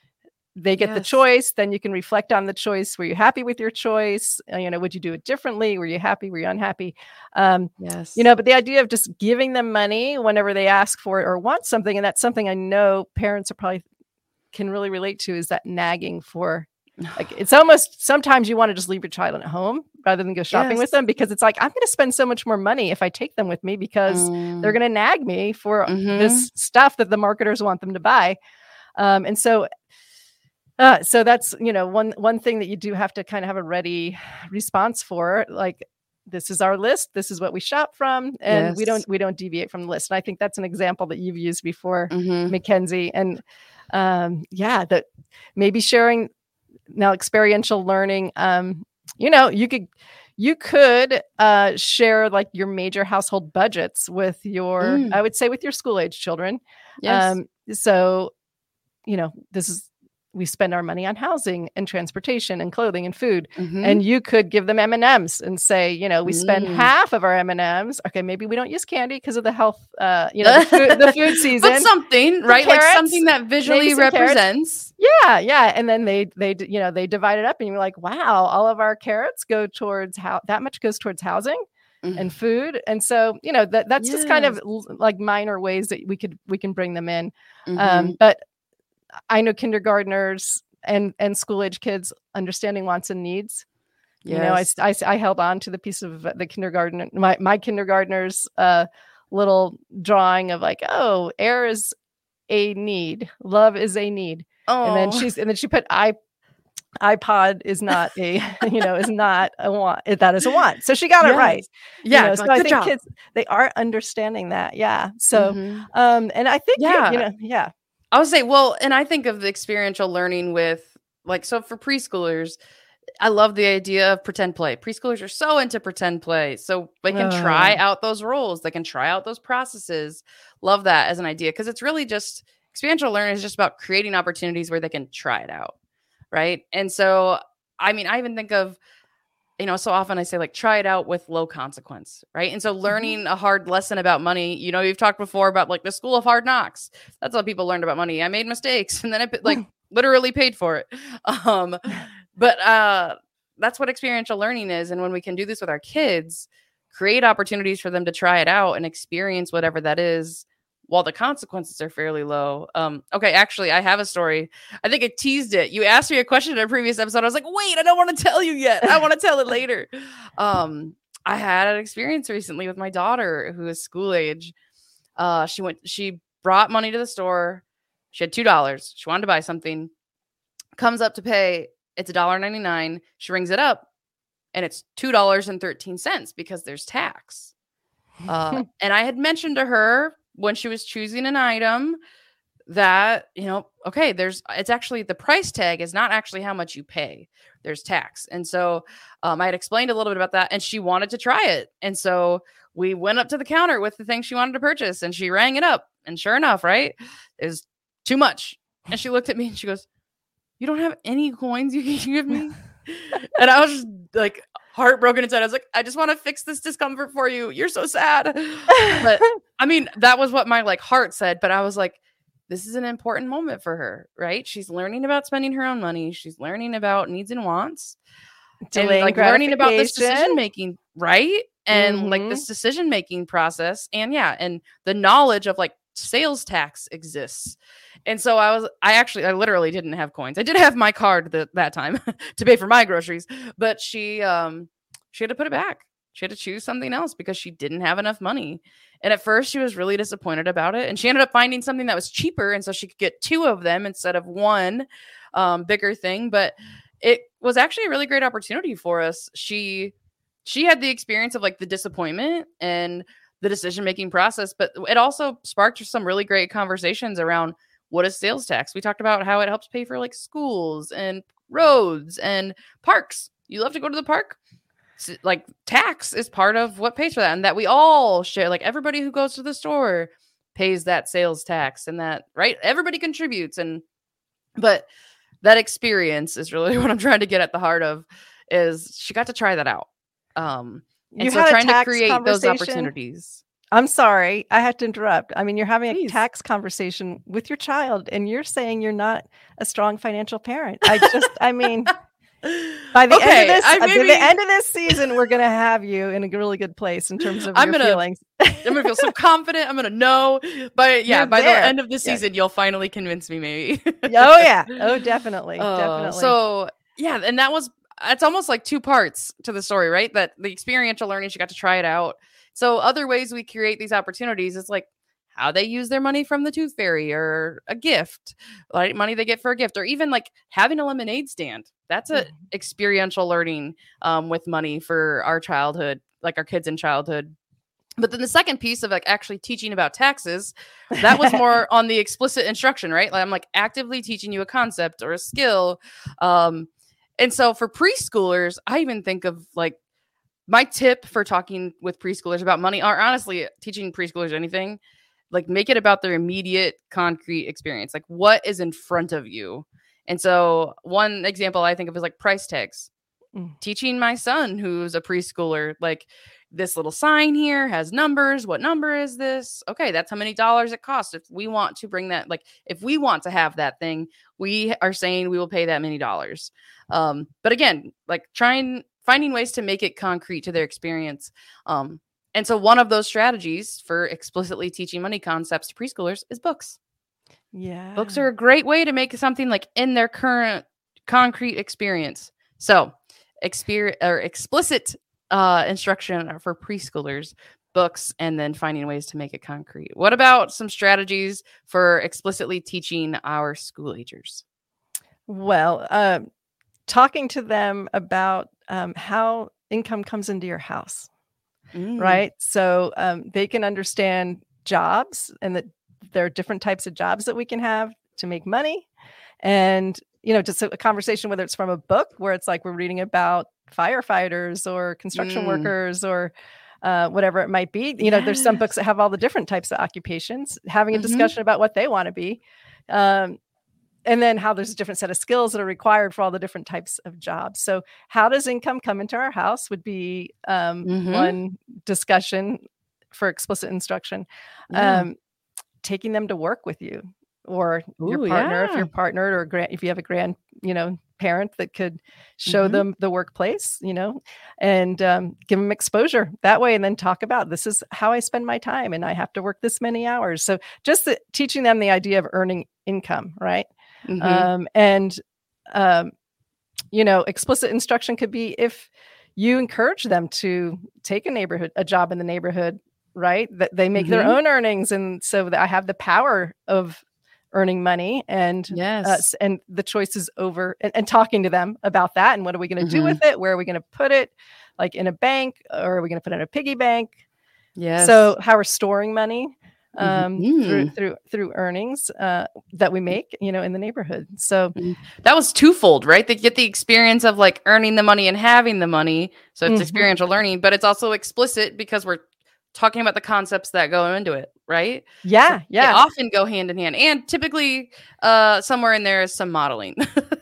They get yes. the choice. Then you can reflect on the choice. Were you happy with your choice? Uh, you know, would you do it differently? Were you happy? Were you unhappy? Um, yes. You know, but the idea of just giving them money whenever they ask for it or want something, and that's something I know parents are probably can really relate to, is that nagging for. Like it's almost sometimes you want to just leave your child at home rather than go shopping yes. with them, because it's like, I'm going to spend so much more money if I take them with me because mm. they're going to nag me for mm-hmm. this stuff that the marketers want them to buy. Um, and so, uh, so that's, you know, one, one thing that you do have to kind of have a ready response for, like, this is our list. This is what we shop from. And yes. we don't, we don't deviate from the list. And I think that's an example that you've used before, mm-hmm. Mackenzie. And um, yeah, that maybe sharing now experiential learning, um, you know, you could, you could uh, share like your major household budgets with your, mm. I would say with your school age children. Yes. Um, so, you know, this is we spend our money on housing and transportation and clothing and food. Mm-hmm. And you could give them M and M's and say, you know, we spend Mm. half of our M and M's. Okay, maybe we don't use candy because of the health, uh, you know, the food, the food season. But something, Some right? carrots, like something that visually represents. Yeah, yeah. And then they, they, you know, they divide it up, and you're like, wow, all of our carrots go towards how that much goes towards housing mm. and food. And so, you know, that that's yes. just kind of like minor ways that we could we can bring them in. Mm-hmm. Um, but I know kindergartners and and school age kids understanding wants and needs. Yes. You know, I, I, I held on to the piece of the kindergarten, my, my kindergartner's uh, little drawing of like, oh, air is a need. Love is a need. Oh. And then she's, and then she put I, iPod is not a, you know, is not a want. That is a want. So she got yes. it right. Yeah. You know, so like, I think job. kids, they are understanding that. Yeah. So, mm-hmm. um, and I think, yeah, you know, yeah. I would say, well, and I think of the experiential learning with like, so for preschoolers, I love the idea of pretend play. Preschoolers are so into pretend play. So they can uh. try out those roles. They can try out those processes. Love that as an idea. Cause it's really just experiential learning is just about creating opportunities where they can try it out. Right. And so, I mean, I even think of, you know, so often I say like, try it out with low consequence. Right. And so learning mm-hmm. a hard lesson about money, you know, you've talked before about like the school of hard knocks. That's how people learned about money. I made mistakes and then I like literally paid for it. Um, but uh, that's what experiential learning is. And when we can do this with our kids, create opportunities for them to try it out and experience whatever that is while the consequences are fairly low. Um, okay, actually, I have a story. I think I teased it. You asked me a question in a previous episode. I was like, wait, I don't want to tell you yet. I want to tell it later. Um, I had an experience recently with my daughter who is school age. Uh, she went, she brought money to the store. She had two dollars. She wanted to buy something. Comes up to pay. It's one dollar and ninety-nine cents. She rings it up and it's two dollars and thirteen cents because there's tax. Uh, and I had mentioned to her when she was choosing an item that, you know, okay, there's, it's actually the price tag is not actually how much you pay. There's tax. And so um, I had explained a little bit about that and she wanted to try it. And so we went up to the counter with the thing she wanted to purchase and she rang it up. And sure enough, right, it was too much. And she looked at me and she goes, you don't have any coins you can give me? And I was just like heartbroken inside. I was like, I just want to fix this discomfort for you. You're so sad. But I mean, that was what my like heart said. But I was like, this is an important moment for her, right? She's learning about spending her own money. She's learning about needs and wants. Delaying and like learning about this decision making, right? And mm-hmm. like this decision making process. And yeah, and the knowledge of like sales tax exists. And so I was, I actually, I literally didn't have coins. I did have my card the, that time to pay for my groceries, but she, um, she had to put it back. She had to choose something else because she didn't have enough money. And at first she was really disappointed about it. And she ended up finding something that was cheaper. And so she could get two of them instead of one, um, bigger thing. But it was actually a really great opportunity for us. She, she had the experience of like the disappointment and the decision-making process, but it also sparked some really great conversations around what is sales tax. We talked about how it helps pay for like schools and roads and parks. You love to go to the park. Like tax is part of what pays for that, and that we all share. Like everybody who goes to the store pays that sales tax, and that right, everybody contributes. And but that experience is really what I'm trying to get at the heart of. Is she got to try that out? Um, and you so trying to create those opportunities. I'm sorry, I had to interrupt. I mean, you're having Please. a tax conversation with your child, and you're saying you're not a strong financial parent. I just, I mean. By the okay, end of this, I maybe... by the end of this season, we're gonna have you in a really good place in terms of I'm your gonna, feelings. I'm gonna feel so confident. I'm gonna know. But yeah, You're by there. the end of the season, yeah. you'll finally convince me. Maybe. oh yeah. Oh, definitely. Uh, definitely. So yeah, and that was. It's almost like two parts to the story, right? That the experiential learning, she got to try it out. So other ways we create these opportunities is like how they use their money from the Tooth Fairy or a gift, like money they get for a gift, or even like having a lemonade stand. That's a mm-hmm. experiential learning um, with money for our childhood, like our kids in childhood. But then the second piece of like actually teaching about taxes, that was more on the explicit instruction, right? Like I'm like actively teaching you a concept or a skill. Um, and so for preschoolers, I even think of like my tip for talking with preschoolers about money, or honestly teaching preschoolers anything, like make it about their immediate concrete experience. Like what is in front of you And so one example I think of is like price tags. Mm. Teaching my son, who's a preschooler, like, this little sign here has numbers. What number is this? Okay, that's how many dollars it costs. If we want to bring that, like, if we want to have that thing, we are saying we will pay that many dollars. Um, but again, like, trying, finding ways to make it concrete to their experience. Um, and so one of those strategies for explicitly teaching money concepts to preschoolers is books. Yeah. Books are a great way to make something like in their current concrete experience. So experience or explicit uh, instruction for preschoolers, books, and then finding ways to make it concrete. What about some strategies for explicitly teaching our school agers? Well, um, talking to them about um, how income comes into your house, Mm. right? So um, they can understand jobs and that there are different types of jobs that we can have to make money. And, you know, just a, a conversation, whether it's from a book where it's like we're reading about firefighters or construction Mm. workers or uh, whatever it might be. You know, there's some books that have all the different types of occupations, having a Mhm. discussion about what they want to be. Um, and then how there's a different set of skills that are required for all the different types of jobs. So how does income come into our house would be um, Mhm. one discussion for explicit instruction. Yeah. Um, taking them to work with you or your Ooh, partner, if yeah. you're partnered, or grand, if you have a grand, you know, parent that could show Mhm. them the workplace, you know, and um, give them exposure that way. And then talk about, this is how I spend my time and I have to work this many hours. So just the, teaching them the idea of earning income, right? Mhm. Um, and, um, you know, explicit instruction could be if you encourage them to take a neighborhood, a job in the neighborhood, right? That they make their Mhm. own earnings. And so that I have the power of earning money and, uh, Yes. s- and the choices over and, and talking to them about that. And what are we going to do Mhm. with it? Where are we going to put it? Like in a bank, or are we going to put it in a piggy bank? Yes. So how we're storing money um, through, Mhm. through, through earnings uh, that we make, you know, in the neighborhood. So Mm. That was twofold, right? They get the experience of like earning the money and having the money. So it's Mhm. experiential learning, but it's also explicit because we're talking about the concepts that go into it, right? yeah, So they yeah. often go hand in hand. And typically uh, somewhere in there is some modeling.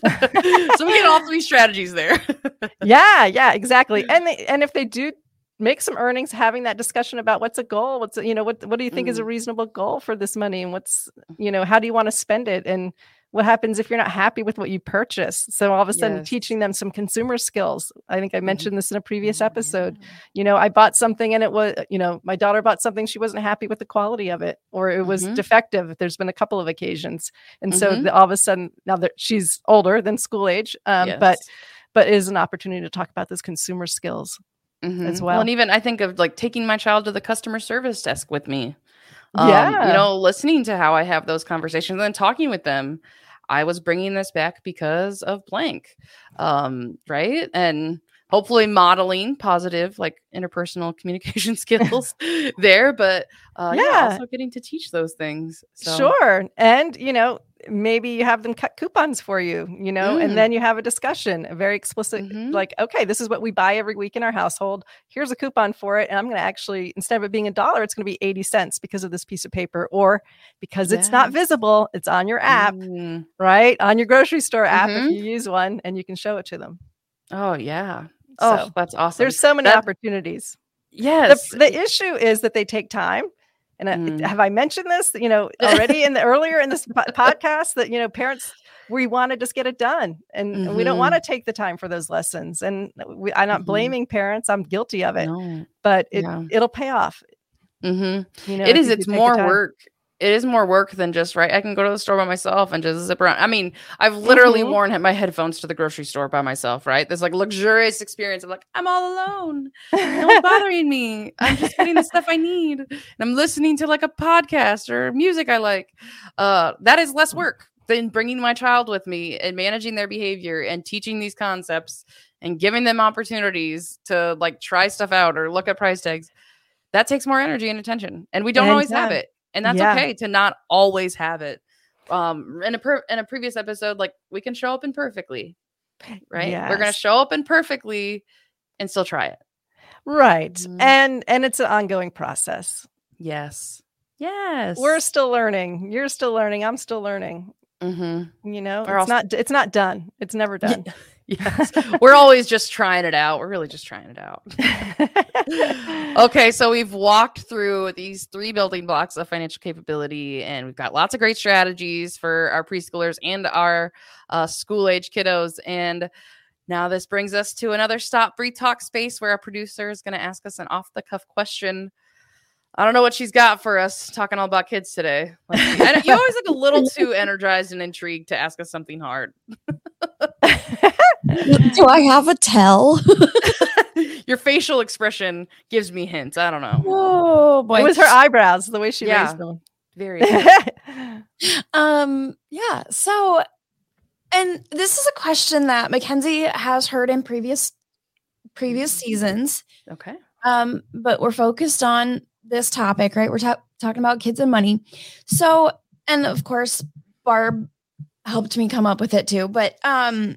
So we get all three strategies there. Yeah, yeah, exactly. And they, and if they do make some earnings, having that discussion about what's a goal, what's a, you know, what what do you think is a Mm. reasonable goal for this money, and what's, you know, how do you want to spend it, and what happens if you're not happy with what you purchase? So all of a sudden Yes. teaching them some consumer skills. I think I Mhm. mentioned this in a previous Oh, episode. yeah. You know, I bought something and it was, you know, my daughter bought something, she wasn't happy with the quality of it, or it was Mhm. defective. There's been a couple of occasions. And so Mhm. the, all of a sudden, now that she's older than school age, um, but Yes. but it is an opportunity to talk about those consumer skills Mhm. as Well, well. and even I think of like taking my child to the customer service desk with me. Um, Yeah. you know, listening to how I have those conversations and then talking with them. I was bringing this back because of blank. Um, right? And hopefully modeling positive like interpersonal communication skills there, but uh yeah, Yeah. also getting to teach those things. So Sure. And, you know, maybe you have them cut coupons for you, you know, and Mm. then you have a discussion, a very explicit, Mhm. like, okay, this is what we buy every week in our household. Here's a coupon for it. And I'm going to actually, instead of it being a dollar, it's going to be eighty cents because of this piece of paper, or because it's not Yes. visible. It's on your app, Mm. right? On your grocery store app, if Mhm. you use one, and you can show it to them. Oh yeah. Oh, So that's awesome. there's so many That opportunities. The, yes. the issue is that they take time. And uh, Mm. have I mentioned this, you know, already in the earlier in this po- podcast that, you know, parents, we want to just get it done, and, and we don't want to Mhm. take the time for those lessons. And we, I'm not Mhm. blaming parents. I'm guilty of it, No. but it, Yeah. it'll pay off. Mhm. You know, It if is. you do It's take the more time. work. It is more work than just right. I can go to the store by myself and just zip around. I mean, I've literally Mhm. worn my headphones to the grocery store by myself. Right? This like luxurious experience of like I'm all alone. No one's bothering me. I'm just getting the stuff I need, and I'm listening to like a podcast or music I like. Uh, that is less work than bringing my child with me and managing their behavior and teaching these concepts and giving them opportunities to like try stuff out or look at price tags. That takes more energy and attention, and we don't And always have time. it, and that's Yeah. okay to not always have it. Um, in a per- in a previous episode, like we can show up imperfectly, right? We're gonna Yes. show up imperfectly and still try it. Right. Mhm. And and it's an ongoing process. Yes, yes. We're still learning. You're still learning. I'm still learning. Mm-hmm. You know, Or it's also- not, it's not done. It's never done. Yes. We're always just trying it out. We're really just trying it out. Okay. So we've walked through these three building blocks of financial capability, and we've got lots of great strategies for our preschoolers and our uh, school age kiddos. And now this brings us to another stop free talk space where our producer is going to ask us an off the cuff question. I don't know what she's got for us talking all about kids today. Like, I, you always look a little too energized and intrigued to ask us something hard. Do I have a tell? Your facial expression gives me hints. I don't know. Oh boy. It was her eyebrows, the way she yeah, raised them. Very um yeah. So and this is a question that Mackenzie has heard in previous previous seasons. Okay. Um, but we're focused on this topic, right? We're ta- talking about kids and money. So, and of course, Barb helped me come up with it too. But um,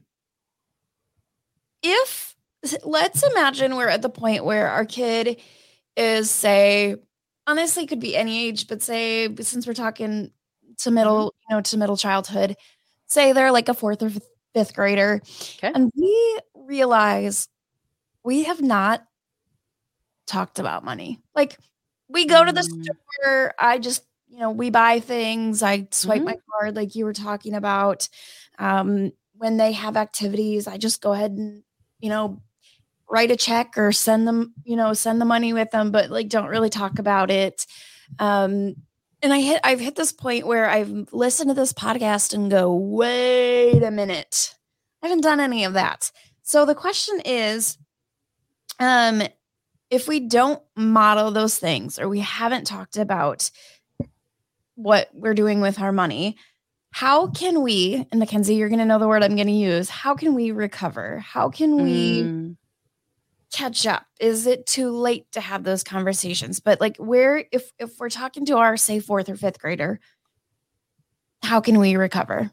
if, let's imagine we're at the point where our kid is, say, honestly, could be any age, but say, since we're talking to middle, mm-hmm. you know, to middle childhood, say they're like a fourth or fifth grader. Okay. And we realize we have not talked about money. Like, we go to the mm. store, I just, you know, we buy things, I swipe mm-hmm. my card like you were talking about. Um, when they have activities, I just go ahead and, you know, write a check or send them, you know, send the money with them, but like don't really talk about it. Um, and I hit, I've hit this point where I've listened to this podcast and go, wait a minute, I haven't done any of that. So the question is, um, if we don't model those things, or we haven't talked about what we're doing with our money, how can we, and Mackenzie, you're going to know the word I'm going to use, how can we recover? How can we mm. catch up? Is it too late to have those conversations? But like, where, if, if we're talking to our, say, fourth or fifth grader, how can we recover?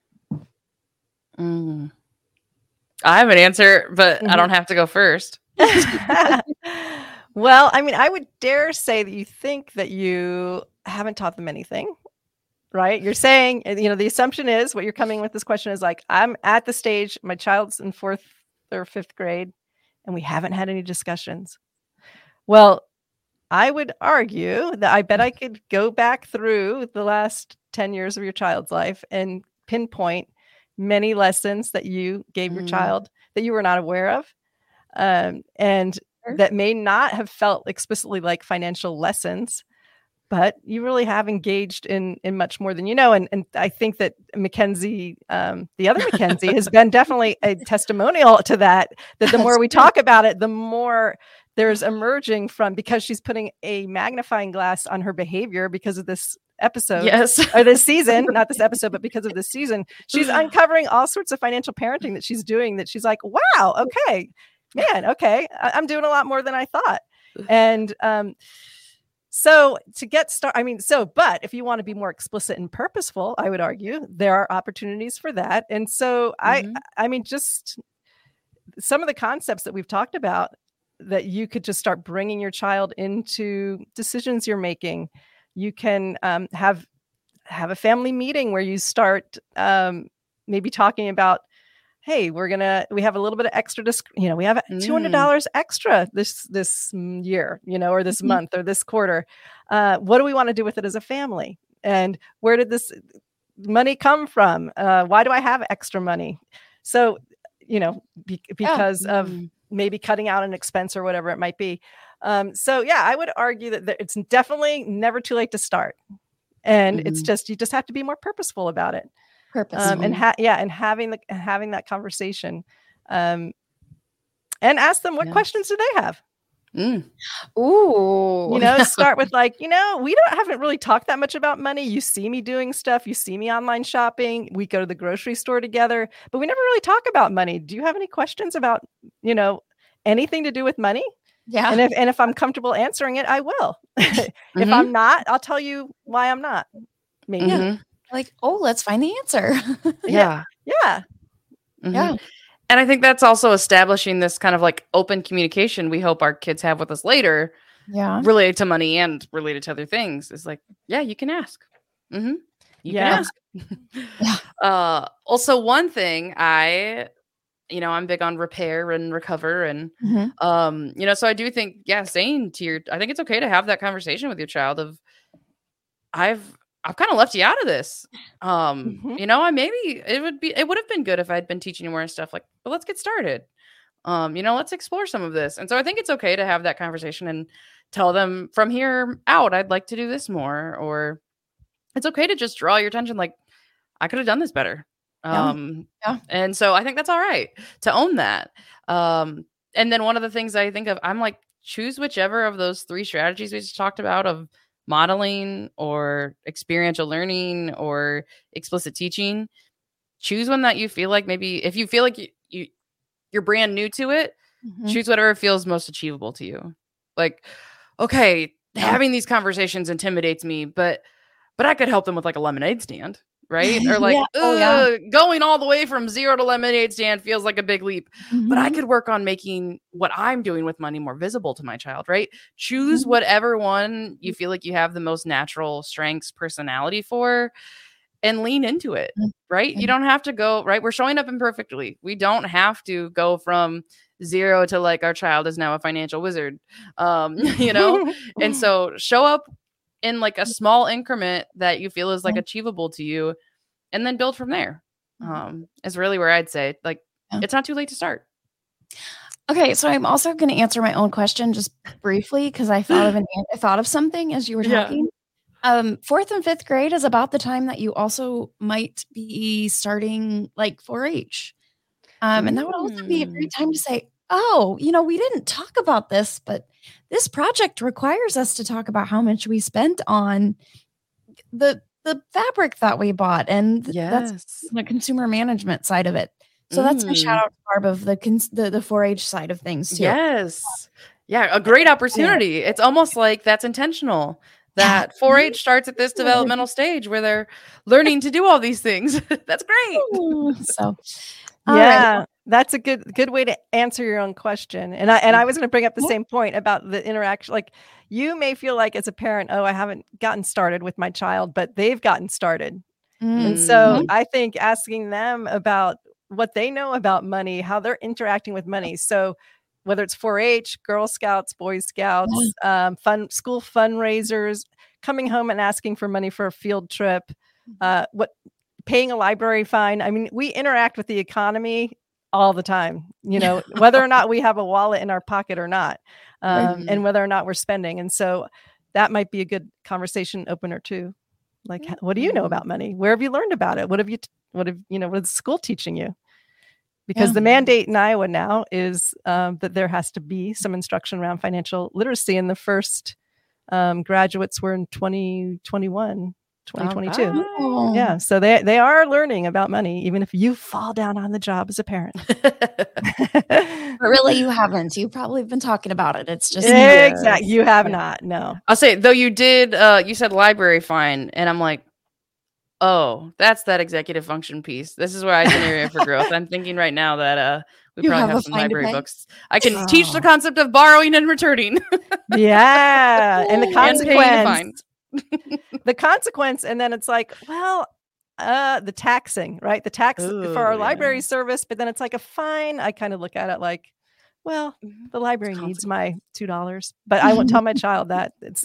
Mm. I have an answer, but mm-hmm. I don't have to go first. Well, I mean, I would dare say that you think that you haven't taught them anything, right? You're saying, you know, the assumption is what you're coming with this question is like, I'm at the stage, my child's in fourth or fifth grade, and we haven't had any discussions. Well, I would argue that I bet I could go back through the last ten years of your child's life and pinpoint many lessons that you gave mm. your child that you were not aware of. Um, and that may not have felt explicitly like financial lessons, but you really have engaged in in much more than you know. And and I think that Mackenzie, um, the other Mackenzie, has been definitely a testimonial to that, that the more we talk about it, the more there's emerging from, because she's putting a magnifying glass on her behavior because of this episode, yes, or this season, not this episode, but because of this season, she's uncovering all sorts of financial parenting that she's doing that she's like, wow, okay. Man, okay, I- I'm doing a lot more than I thought. And um, so to get started, I mean, so, but if you want to be more explicit and purposeful, I would argue there are opportunities for that. And so mm-hmm. I, I mean, just some of the concepts that we've talked about that you could just start bringing your child into decisions you're making. You can um, have, have a family meeting where you start um, maybe talking about, hey, we're going to, we have a little bit of extra, disc, you know, we have two hundred dollars mm. extra this, this year, you know, or this mm-hmm. month or this quarter. Uh, what do we want to do with it as a family? And where did this money come from? Uh, why do I have extra money? So, you know, be, because yeah. of maybe cutting out an expense or whatever it might be. Um, so yeah, I would argue that it's definitely never too late to start. And mm-hmm. it's just, you just have to be more purposeful about it. Purpose um, and ha- yeah, and having the having that conversation, um, and ask them what yeah. questions do they have. Mm. Ooh, you know, start with like, you know, we don't haven't really talked that much about money. You see me doing stuff. You see me online shopping. We go to the grocery store together, but we never really talk about money. Do you have any questions about, you know, anything to do with money? Yeah. And if and if I'm comfortable answering it, I will. If mm-hmm. I'm not, I'll tell you why I'm not. Maybe. Mm-hmm. Like, oh, let's find the answer. yeah. Yeah. Mm-hmm. Yeah. And I think that's also establishing this kind of like open communication we hope our kids have with us later. Yeah. Related to money and related to other things. It's like, yeah, you can ask. Mm-hmm. You Yeah. can ask. Yeah. Uh, also, one thing I, you know, I'm big on repair and recover, and Mhm. um, you know, so I do think, yeah, saying to your, I think it's okay to have that conversation with your child of, I've, I've kind of left you out of this. Um, Mhm. you know, I maybe it would be, it would have been good if I'd been teaching you more stuff. Like, but let's get started. Um, you know, let's explore some of this. And so I think it's okay to have that conversation and tell them from here out, I'd like to do this more, or it's okay to just draw your attention. Like, I could have done this better. Yeah. Um, Yeah. and so I think that's all right to own that. Um, and then one of the things I think of, I'm like, choose whichever of those three strategies we just talked about of modeling or experiential learning or explicit teaching. Choose one that you feel like maybe if you feel like you, you you're brand new to it, Mhm. choose whatever feels most achievable to you. Like, okay, Yeah. having these conversations intimidates me, but but I could help them with like a lemonade stand, right? Or like, Yeah. Oh, yeah. "Ugh, going all the way from zero to lemonade stand feels like a big leap. But I Mhm. could work on making what I'm doing with money more visible to my child, right? Choose Mhm. whatever one you feel like you have the most natural strengths, personality for, and lean into it, Mm. right? You Mm. don't have to go, right? We're showing up imperfectly. We don't have to go from zero to like our child is now a financial wizard, um, you know? And so show up in like a small increment that you feel is like Yeah. achievable to you, and then build from there. Mhm. Um, is really where I'd say, like, Yeah. it's not too late to start. Okay, so I'm also going to answer my own question just briefly because I thought of an I thought of something as you were Yeah. talking. Um, fourth and fifth grade is about the time that you also might be starting like four H. Um, and that would also be a Mm. great time to say, oh, you know, we didn't talk about this, but this project requires us to talk about how much we spent on the the fabric that we bought, and th- that's Yes. the consumer management side of it. So that's my Mm. shout out to Barb of the cons- the the four H side of things too. Yes. Yeah, a great opportunity. It's almost like that's intentional. Yeah. That four H starts at this developmental stage where they're learning to do all these things. That's great. Ooh, so all right. Yeah, that's a good good way to answer your own question. And I and I was going to bring up the Yeah. same point about the interaction. Like, you may feel like as a parent, oh, I haven't gotten started with my child, but they've gotten started. And so Mhm. I think asking them about what they know about money, how they're interacting with money. So whether it's four H, Girl Scouts, Boy Scouts, um, fun school fundraisers, coming home and asking for money for a field trip, uh, what paying a library fine. I mean, we interact with the economy all the time, you know, whether or not we have a wallet in our pocket or not, um, Mhm. and whether or not we're spending. And so that might be a good conversation opener too. Like, h- what do you know Mhm. about money? Where have you learned about it? What have you, t- what have, you know, what is school teaching you? Because Yeah. the mandate in Iowa now is um, that there has to be some instruction around financial literacy. And the first um, graduates were in twenty twenty-one, twenty twenty-two. All right. Oh. Yeah. So they, they are learning about money, even if you fall down on the job as a parent. But really, you haven't. You've probably been talking about it. It's just Exactly. You have Yeah. not. No. I'll say, though you did, uh, you said library fine, and I'm like, oh, that's that executive function piece. This is where I can area for growth. I'm thinking right now that uh, we You probably have have, a some fine to library pay? books. I can teach the Oh. concept of borrowing and returning Yeah. And the And and paying the consequence, fines. the consequence. And then it's like, well, uh, the taxing, right? The tax Ooh, for our yeah. library service, but then it's like a fine. I kind of look at it like, well, Mhm. the library It's needs my two dollars, but I won't tell my child that. It's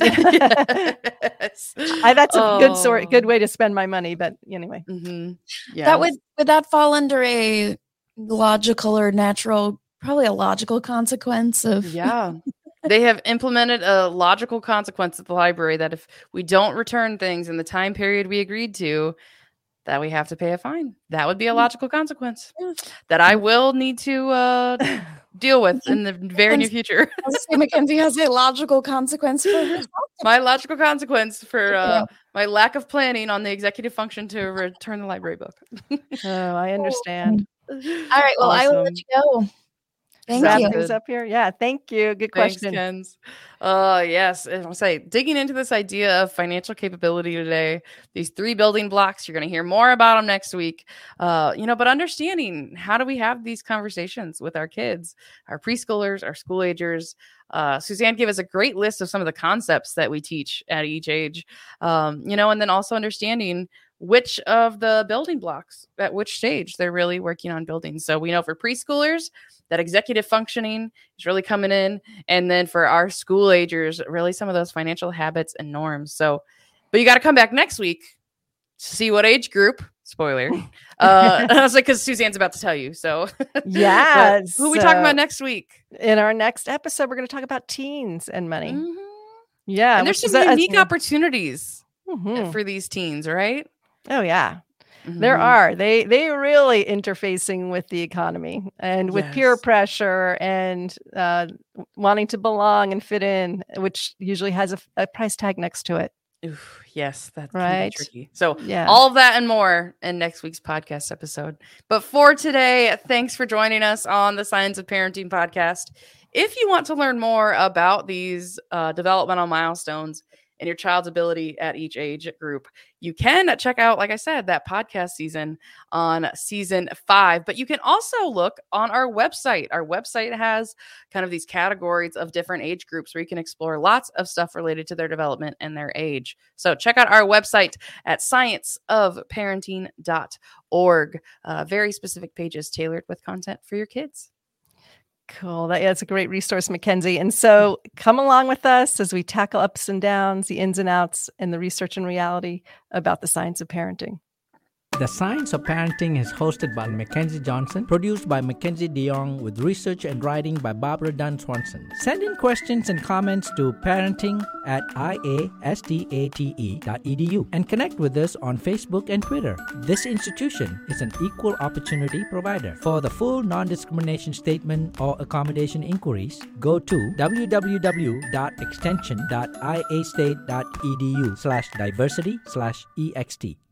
Yes. I, that's a good sort, good Oh. way to spend my money. But anyway, Mhm. Yes. that would would that fall under a logical or natural, probably a logical consequence of Yeah. They have implemented a logical consequence at the library that if we don't return things in the time period we agreed to, that we have to pay a fine. That would be a logical consequence Yeah. that I will need to uh, deal with in the very near future. I was saying Mackenzie has a logical consequence for herself. My logical consequence for Yeah. uh, my lack of planning on the executive function to return the library book. oh, I understand. All right, well, I will let Awesome. you go. Thank Wrap you. things up here. Yeah, thank you. Good Thanks, question. Kens. Uh, yes, I'll say digging into this idea of financial capability today. These three building blocks. You're going to hear more about them next week. Uh, you know, but understanding how do we have these conversations with our kids, our preschoolers, our school agers. Uh, Suzanne gave us a great list of some of the concepts that we teach at each age. Um, you know, and then also understanding which of the building blocks at which stage they're really working on building. So we know for preschoolers that executive functioning is really coming in. And then for our school agers, really some of those financial habits and norms. So, but you got to come back next week to see what age group, spoiler. Uh, I was like, because Suzanne's about to tell you. So yeah. Who are we talking about next week? In our next episode, we're going to talk about teens and money. Mm-hmm. Yeah. And there's some a, unique a, opportunities mm-hmm. for these teens, right? Oh, yeah. Mm-hmm. There are. They they really interfacing with the economy and with Yes. peer pressure and uh, wanting to belong and fit in, which usually has a, a price tag next to it. Oof, yes, that's right. tricky. So yeah. all of that and more in next week's podcast episode. But for today, thanks for joining us on the Science of Parenting podcast. If you want to learn more about these uh, developmental milestones and your child's ability at each age group, you can check out, like I said, that podcast season on season five. But you can also look on our website. Our website has kind of these categories of different age groups where you can explore lots of stuff related to their development and their age. So check out our website at science of parenting dot org. Uh, very specific pages tailored with content for your kids. Cool. That, yeah, that's a great resource, Mackenzie. And so come along with us as we tackle ups and downs, the ins and outs, and the research and reality about the science of parenting. The Science of Parenting is hosted by Mackenzie Johnson, produced by Mackenzie DeYoung, with research and writing by Barbara Dunn Swanson. Send in questions and comments to parenting at I A S T A T E dot E D U and connect with us on Facebook and Twitter. This institution is an equal opportunity provider. For the full non-discrimination statement or accommodation inquiries, go to w w w dot extension dot i a state dot e d u slash diversity slash e x t.